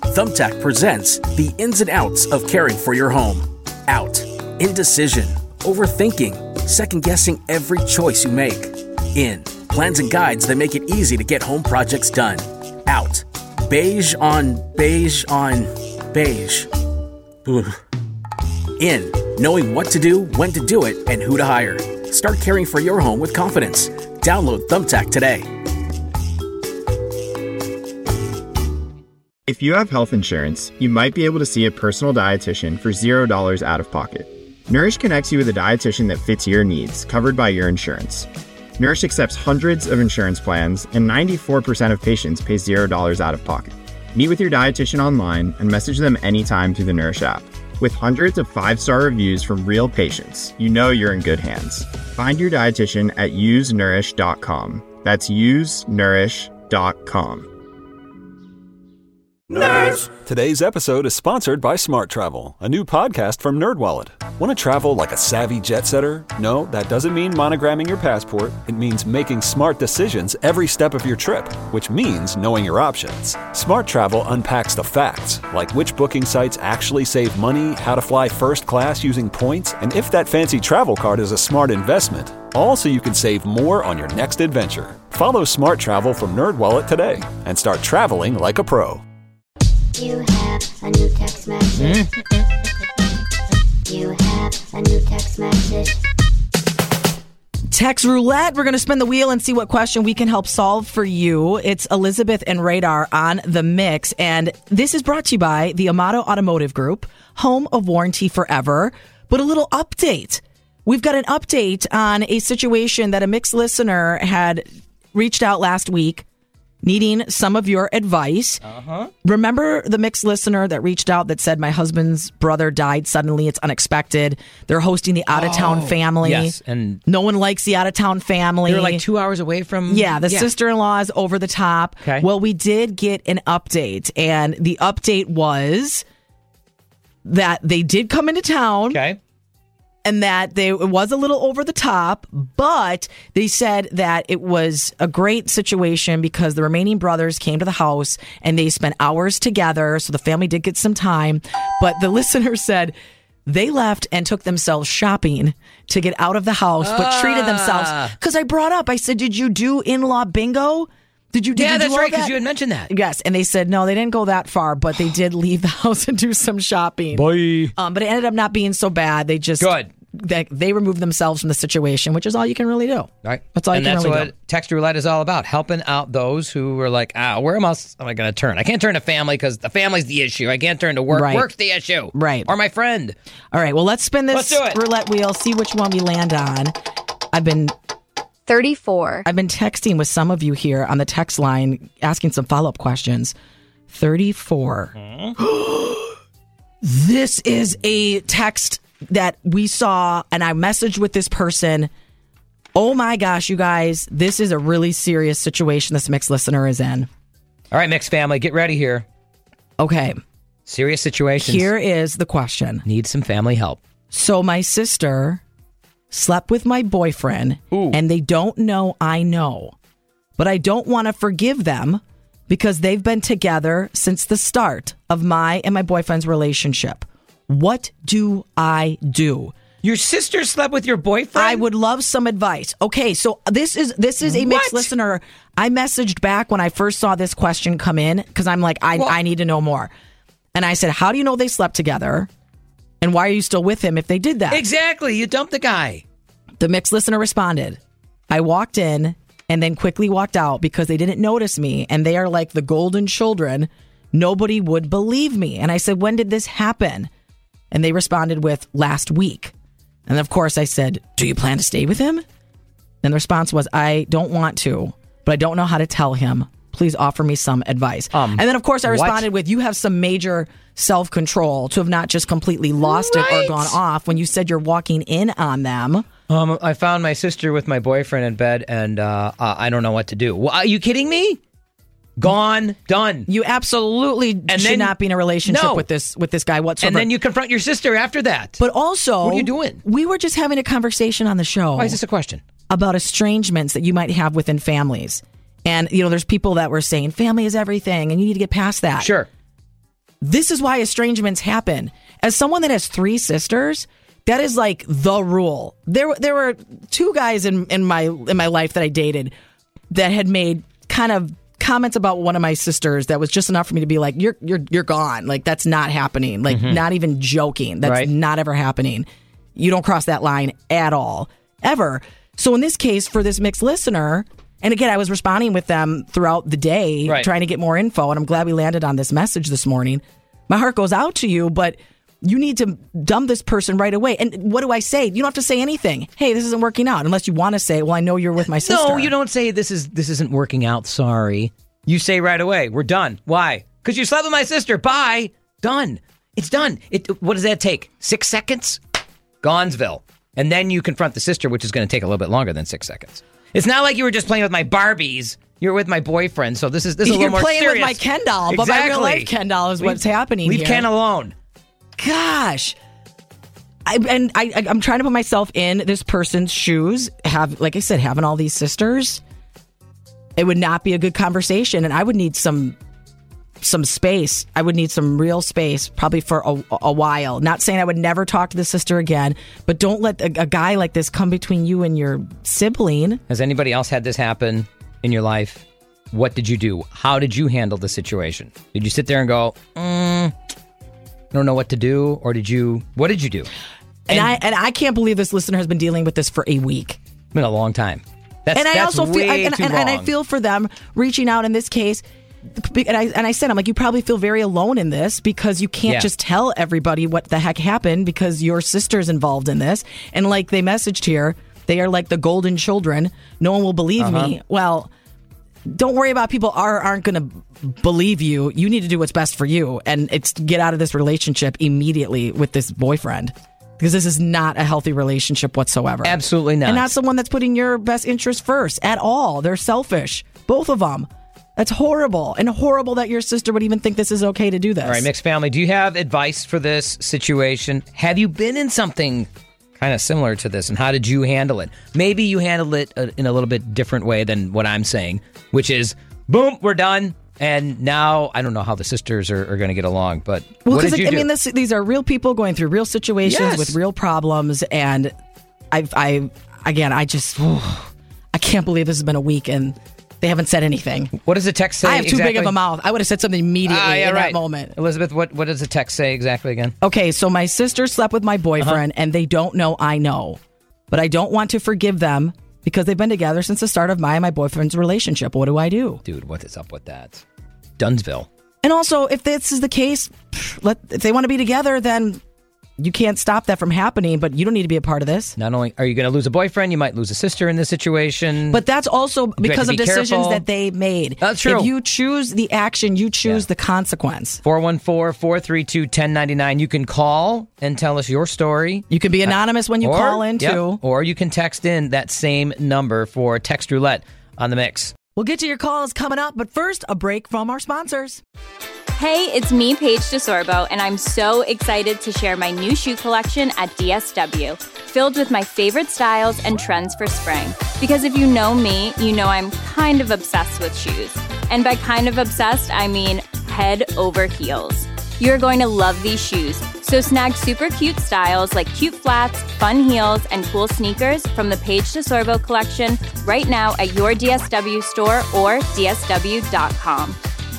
Thumbtack presents the ins and outs of caring for your home. Out. Indecision. Overthinking. Second-guessing every choice you make. In. Plans and guides that make it easy to get home projects done. Out. Beige on beige on beige. Ugh. In. Knowing what to do, when to do it, and who to hire. Start caring for your home with confidence. Download Thumbtack today. If you have health insurance, you might be able to see a personal dietitian for $0 out of pocket. Nourish connects you with a dietitian that fits your needs, covered by your insurance. Nourish accepts hundreds of insurance plans, and 94% of patients pay $0 out of pocket. Meet with your dietitian online and message them anytime through the Nourish app. With hundreds of 5-star reviews from real patients, you know you're in good hands. Find your dietitian at usenourish.com. That's usenourish.com. Nerds! Today's episode is sponsored by Smart Travel, a new podcast from NerdWallet. Want to travel like a savvy jet setter? No, that doesn't mean monogramming your passport. It means making smart decisions every step of your trip, which means knowing your options. Smart Travel unpacks the facts, like which booking sites actually save money, how to fly first class using points, and if that fancy travel card is a smart investment. All so you can save more on your next adventure. Follow Smart Travel from NerdWallet today and start traveling like a pro. You have a new text message. You have a new text message. Text roulette. We're going to spin the wheel and see what question we can help solve for you. It's Elizabeth and Radar on the mix. And this is brought to you by the Amato Automotive Group, home of warranty forever. But a little update. We've got an update on a situation that a mixed listener had reached out last week, needing some of your advice. Remember the mixed listener that reached out that said, my husband's brother died suddenly. It's unexpected. They're hosting the out-of-town family. Yes, and no one likes the out-of-town family. They're like 2 hours away from... Yeah, the sister-in-law is over the top. Okay. Well, we did get an update, and the update was that they did come into town. Okay. And that it was a little over the top, but they said that it was a great situation because the remaining brothers came to the house and they spent hours together. So the family did get some time. But the listener said they left and took themselves shopping to get out of the house, but treated themselves. Because I brought up, I said, did you do in-law bingo? Did you do that's all right, because that? you had mentioned that. Yes, and they said, no, they didn't go that far, but they did leave the house and do some shopping. Boy. But it ended up not being so bad. They just... Good. They removed themselves from the situation, which is all you can really do. Right. That's all you can really do. And that's what Text Roulette is all about, helping out those who are like, where else am I going to turn? I can't turn to family because the family's the issue. I can't turn to work. Right. Work's the issue. Right. Or my friend. All right, well, let's spin this roulette wheel, see which one we land on. I've been 34. I've been texting with some of you here on the text line, asking some follow-up questions. 34. This is a text that we saw, and I messaged with this person. Oh my gosh, you guys, this is a really serious situation this mixed listener is in. All right, mixed family, get ready here. Okay. Serious situations. Here is the question. Need some family help. So my sister slept with my boyfriend, and they don't know I know. But I don't want to forgive them because they've been together since the start of my and my boyfriend's relationship. What do I do? Your sister slept with your boyfriend? I would love some advice. Okay, so this is a mixed listener. I messaged back when I first saw this question come in because I'm like, I need to know more. And I said, how do you know they slept together? And why are you still with him if they did that? Exactly. You dumped the guy. The mixed listener responded, I walked in and then quickly walked out because they didn't notice me. And they are like the golden children. Nobody would believe me. And I said, when did this happen? And they responded with last week. And of course I said, do you plan to stay with him? And the response was, I don't want to, but I don't know how to tell him. Please offer me some advice. And then of course I responded with, you have some major self-control to have not just completely lost it or gone off when you said you're walking in on them. I found my sister with my boyfriend in bed and I don't know what to do. Well, are you kidding me? Gone, done. You absolutely should not be in a relationship with this guy whatsoever. And then you confront your sister after that. But also, what are you doing? We were just having a conversation on the show. Why is this a question? About estrangements that you might have within families. And, there's people that were saying family is everything and you need to get past that. Sure. This is why estrangements happen. As someone that has 3 sisters, that is like the rule. There were 2 guys in my life that I dated that had made kind of comments about one of my sisters that was just enough for me to be like, you're gone. Like, that's not happening. Like, not even joking. That's not ever happening. You don't cross that line at all, ever. So in this case, for this mixed listener, and again, I was responding with them throughout the day, trying to get more info, and I'm glad we landed on this message this morning. My heart goes out to you, but you need to dump this person right away. And what do I say? You don't have to say anything. Hey, this isn't working out. Unless you want to say, well, I know you're with my sister. No, you don't say this isn't working out. Sorry. You say right away, we're done. Why? Because you slept with my sister. Bye. Done. It's done. What does that take? 6 seconds? Gonzville. And then you confront the sister, which is going to take a little bit longer than 6 seconds. It's not like you were just playing with my Barbies. You're with my boyfriend. So this is a little more serious. You're playing with my Ken doll, but my real life Ken doll is what's happening here. Leave Ken alone. Gosh. I'm trying to put myself in this person's shoes. Like I said, having all these sisters, it would not be a good conversation, and I would need some space. I would need some real space, probably for a while. Not saying I would never talk to the sister again, but don't let a guy like this come between you and your sibling. Has anybody else had this happen in your life? What did you do? How did you handle the situation? Did you sit there and go, I don't know what to do? Or what did you do? And I can't believe this listener has been dealing with this for a week. It's been a long time. That's I feel for them reaching out in this case. And I said, I'm like, you probably feel very alone in this because you can't just tell everybody what the heck happened because your sister's involved in this. And like they messaged here, they are like the golden children. No one will believe me. Well, don't worry about people aren't going to believe you. You need to do what's best for you. And it's get out of this relationship immediately with this boyfriend. Because this is not a healthy relationship whatsoever. Absolutely not. And not someone that's putting your best interest first at all. They're selfish. Both of them. That's horrible. And horrible that your sister would even think this is okay to do this. All right, mixed family, do you have advice for this situation? Have you been in something kind of similar to this, and how did you handle it? Maybe you handled it in a little bit different way than what I'm saying, which is, boom, we're done. And now, I don't know how the sisters are going to get along, but what did you do? I mean, these are real people going through real situations with real problems, and I can't believe this has been a week, and they haven't said anything. What does the text say? I have too big of a mouth. I would have said something immediately in that moment. Elizabeth, what does the text say exactly again? Okay, so my sister slept with my boyfriend, and they don't know I know. But I don't want to forgive them because they've been together since the start of my and my boyfriend's relationship. What do I do? Dude, what is up with that? Dunsville. And also, if this is the case, if they want to be together, then you can't stop that from happening, but you don't need to be a part of this. Not only are you going to lose a boyfriend, you might lose a sister in this situation. But that's also because of decisions that they made. That's true. If you choose the action, you choose the consequence. 414-432-1099. You can call and tell us your story. You can be anonymous when you call in, too. Or you can text in that same number for Text Roulette on the Mix. We'll get to your calls coming up, but first, a break from our sponsors. Hey, it's me, Paige DeSorbo, and I'm so excited to share my new shoe collection at DSW, filled with my favorite styles and trends for spring. Because if you know me, you know I'm kind of obsessed with shoes. And by kind of obsessed, I mean head over heels. You're going to love these shoes. So snag super cute styles like cute flats, fun heels, and cool sneakers from the Paige DeSorbo collection right now at your DSW store or dsw.com.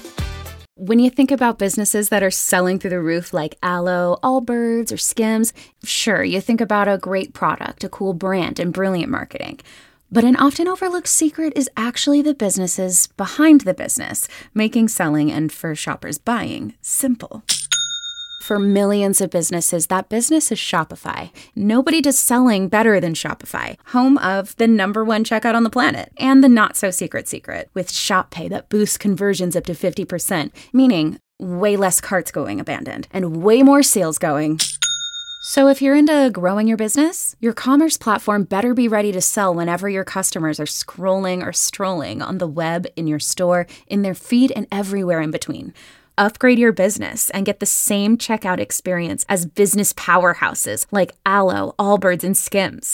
When you think about businesses that are selling through the roof like Aloe, Allbirds, or Skims, sure, you think about a great product, a cool brand, and brilliant marketing. But an often overlooked secret is actually the businesses behind the business, making selling and for shoppers buying simple. For millions of businesses, that business is Shopify. Nobody does selling better than Shopify, home of the #1 checkout on the planet and the not-so-secret secret with Shop Pay that boosts conversions up to 50%, meaning way less carts going abandoned and way more sales going. So if you're into growing your business, your commerce platform better be ready to sell whenever your customers are scrolling or strolling on the web, in your store, in their feed, and everywhere in between. Upgrade your business and get the same checkout experience as business powerhouses like Aloe, Allbirds, and Skims.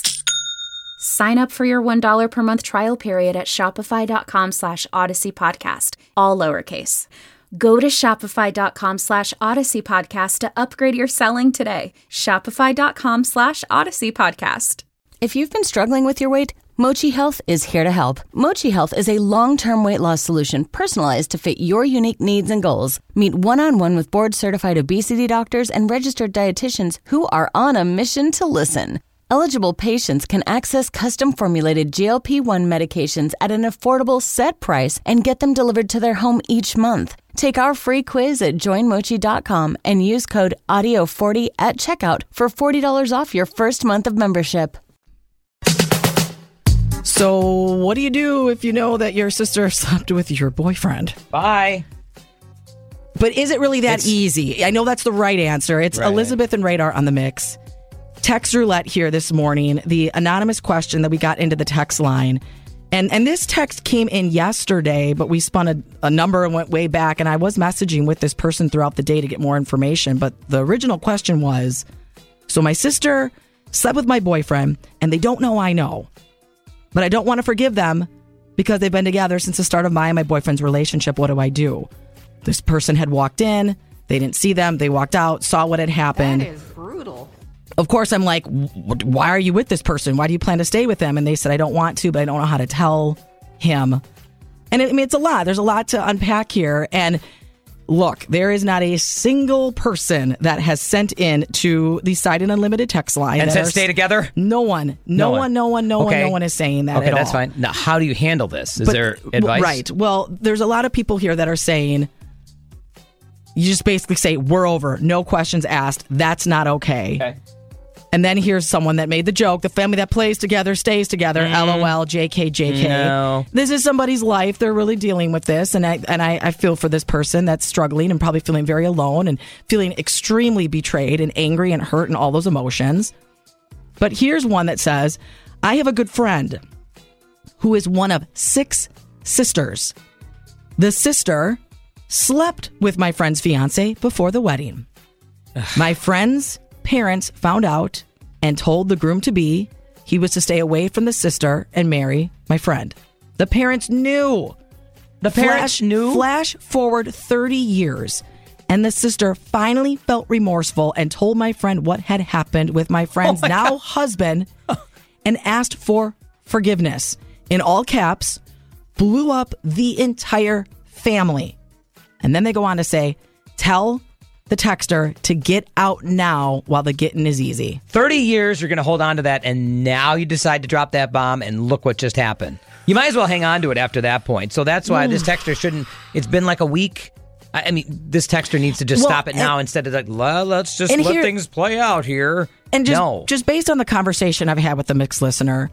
Sign up for your $1 per month trial period at shopify.com/Odyssey podcast, all lowercase. Go to shopify.com/Odyssey Podcast to upgrade your selling today. Shopify.com/Odyssey Podcast. If you've been struggling with your weight, Mochi Health is here to help. Mochi Health is a long-term weight loss solution personalized to fit your unique needs and goals. Meet one-on-one with board-certified obesity doctors and registered dietitians who are on a mission to listen. Eligible patients can access custom-formulated GLP-1 medications at an affordable set price and get them delivered to their home each month. Take our free quiz at joinmochi.com and use code AUDIO40 at checkout for $40 off your first month of membership. So what do you do if you know that your sister slept with your boyfriend? Bye. But is it really that easy? I know that's the right answer. It's right. Elizabeth and Radar on the mix. Text roulette here this morning. The anonymous question that we got into the text line. And this text came in yesterday, but we spun a number and went way back. And I was messaging with this person throughout the day to get more information. But the original question was, so my sister slept with my boyfriend and they don't know I know. But I don't want to forgive them because they've been together since the start of my and my boyfriend's relationship. What do I do? This person had walked in. They didn't see them. They walked out, saw what had happened. That is brutal. Of course, I'm like, why are you with this person? Why do you plan to stay with them? And they said, I don't want to, but I don't know how to tell him. And it's a lot. There's a lot to unpack here. And look, there is not a single person that has sent in to the Sidon Unlimited text line and said stay together? No one is saying that at all. Okay, that's fine. Now, how do you handle this? Is there advice? Right. Well, there's a lot of people here that are saying, you just basically say, we're over. No questions asked. That's not okay. And then here's someone that made the joke, the family that plays together stays together. LOL, JK, JK. No. This is somebody's life. They're really dealing with this. And I feel for this person that's struggling and probably feeling very alone and feeling extremely betrayed and angry and hurt and all those emotions. But here's one that says, I have a good friend who is one of 6 sisters. The sister slept with my friend's fiance before the wedding. My friend's parents found out and told the groom-to-be he was to stay away from the sister and marry my friend. The parents knew. The parents knew? Flash forward 30 years, and the sister finally felt remorseful and told my friend what had happened with my friend's husband and asked for forgiveness. In all caps, blew up the entire family. And then they go on to say, tell the texter to get out now while the getting is easy. 30 years, you're going to hold on to that, and now you decide to drop that bomb, and look what just happened. You might as well hang on to it after that point. So that's why this texter shouldn't. It's been like a week. I mean, this texter needs to just stop it now instead of like, let's just let things play out here. And just based on the conversation I've had with the mixed listener,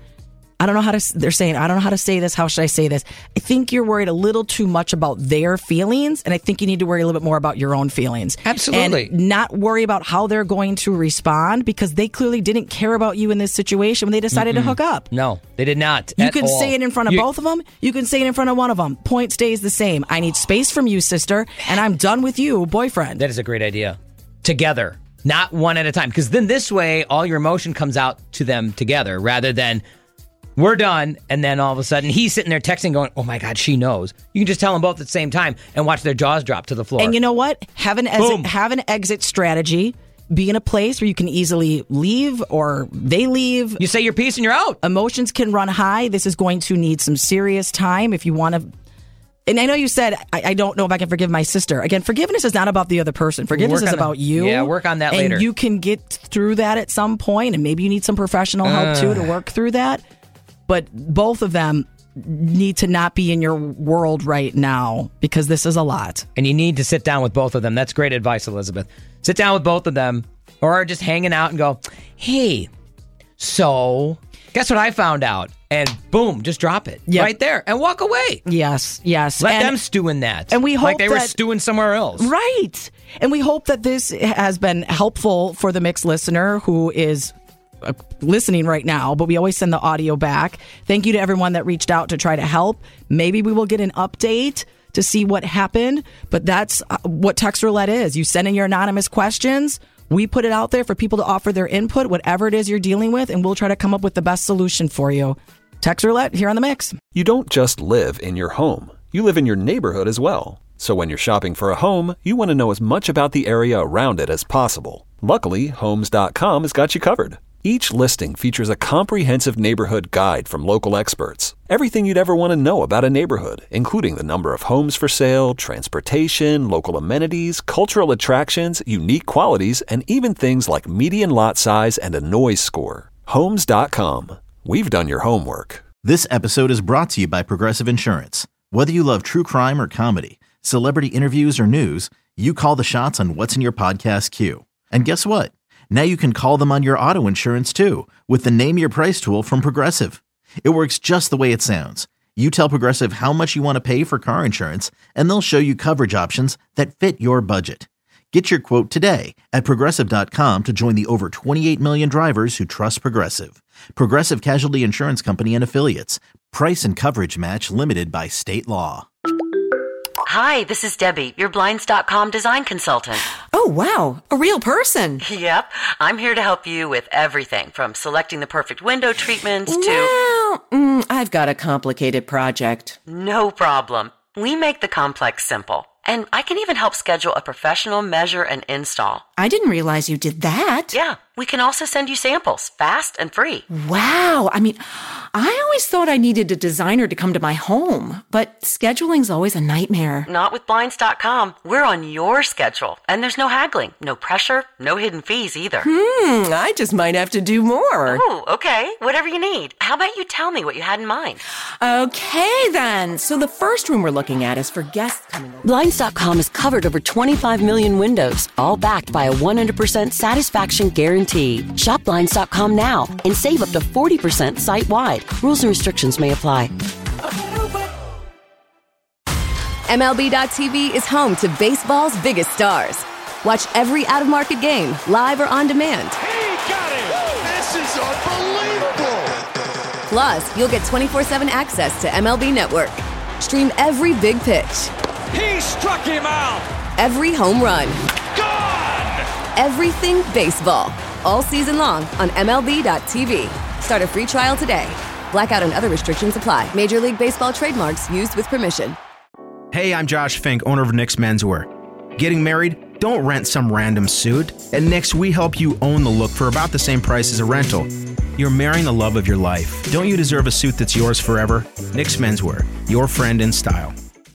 they're saying, I don't know how to say this. How should I say this? I think you're worried a little too much about their feelings. And I think you need to worry a little bit more about your own feelings. Absolutely. And not worry about how they're going to respond, because they clearly didn't care about you in this situation when they decided to hook up. No, they did not. You can say it in front of both of them. You can say it in front of one of them. Point stays the same. I need space from you, sister. And I'm done with you, boyfriend. That is a great idea. Together, not one at a time. Because then this way, all your emotion comes out to them together rather than we're done, and then all of a sudden he's sitting there texting going, oh my God, she knows. You can just tell them both at the same time and watch their jaws drop to the floor. And you know what? Have an exit strategy. Be in a place where you can easily leave or they leave. You say your piece and you're out. Emotions can run high. This is going to need some serious time if you want to. And I know you said, I don't know if I can forgive my sister. Again, forgiveness is not about the other person. Forgiveness is about you. Yeah, work on that later. And you can get through that at some point, and maybe you need some professional help too to work through that. But both of them need to not be in your world right now, because this is a lot. And you need to sit down with both of them. That's great advice, Elizabeth. Sit down with both of them, or just hanging out and go, hey, so guess what I found out? And boom, just drop it right there and walk away. Yes. Let them stew in that. And we hope like they were stewing somewhere else. Right. And we hope that this has been helpful for the mixed listener who is listening right now, but we always send the audio back. Thank you to everyone that reached out to try to help. Maybe we will get an update to see what happened, but that's what Text Roulette is. You send in your anonymous questions. We put it out there for people to offer their input, whatever it is you're dealing with, and we'll try to come up with the best solution for you. Text Roulette here on the mix. You don't just live in your home. You live in your neighborhood as well. So when you're shopping for a home, you want to know as much about the area around it as possible. Luckily, Homes.com has got you covered. Each listing features a comprehensive neighborhood guide from local experts. Everything you'd ever want to know about a neighborhood, including the number of homes for sale, transportation, local amenities, cultural attractions, unique qualities, and even things like median lot size and a noise score. Homes.com. We've done your homework. This episode is brought to you by Progressive Insurance. Whether you love true crime or comedy, celebrity interviews or news, you call the shots on what's in your podcast queue. And guess what? Now you can call them on your auto insurance too with the Name Your Price tool from Progressive. It works just the way it sounds. You tell Progressive how much you want to pay for car insurance, and they'll show you coverage options that fit your budget. Get your quote today at Progressive.com to join the over 28 million drivers who trust Progressive. Progressive Casualty Insurance Company and Affiliates. Price and coverage match limited by state law. Hi, this is Debbie, your Blinds.com design consultant. Oh, wow. A real person. Yep. I'm here to help you with everything from selecting the perfect window treatments to... Well, I've got a complicated project. No problem. We make the complex simple. And I can even help schedule a professional measure and install. I didn't realize you did that. Yeah. We can also send you samples, fast and free. Wow. I mean, I always thought I needed a designer to come to my home, but scheduling's always a nightmare. Not with Blinds.com. We're on your schedule, and there's no haggling, no pressure, no hidden fees either. I just might have to do more. Oh, okay. Whatever you need. How about you tell me what you had in mind? Okay, then. So the first room we're looking at is for guests coming over. Blinds.com has covered over 25 million windows, all backed by a 100% satisfaction guarantee. Shop Blinds.com now and save up to 40% site-wide. Rules and restrictions may apply. MLB.tv is home to baseball's biggest stars. Watch every out-of-market game, live or on demand. He got it! This is unbelievable! Plus, you'll get 24/7 access to MLB Network. Stream every big pitch. He struck him out! Every home run. Gone! Everything baseball. All season long on MLB.tv. Start a free trial today. Blackout and other restrictions apply. Major League Baseball trademarks used with permission. Hey, I'm Josh Fink, owner of Nick's Menswear. Getting married? Don't rent some random suit. At Nick's, we help you own the look for about the same price as a rental. You're marrying the love of your life. Don't you deserve a suit that's yours forever? Nick's Menswear, your friend in style.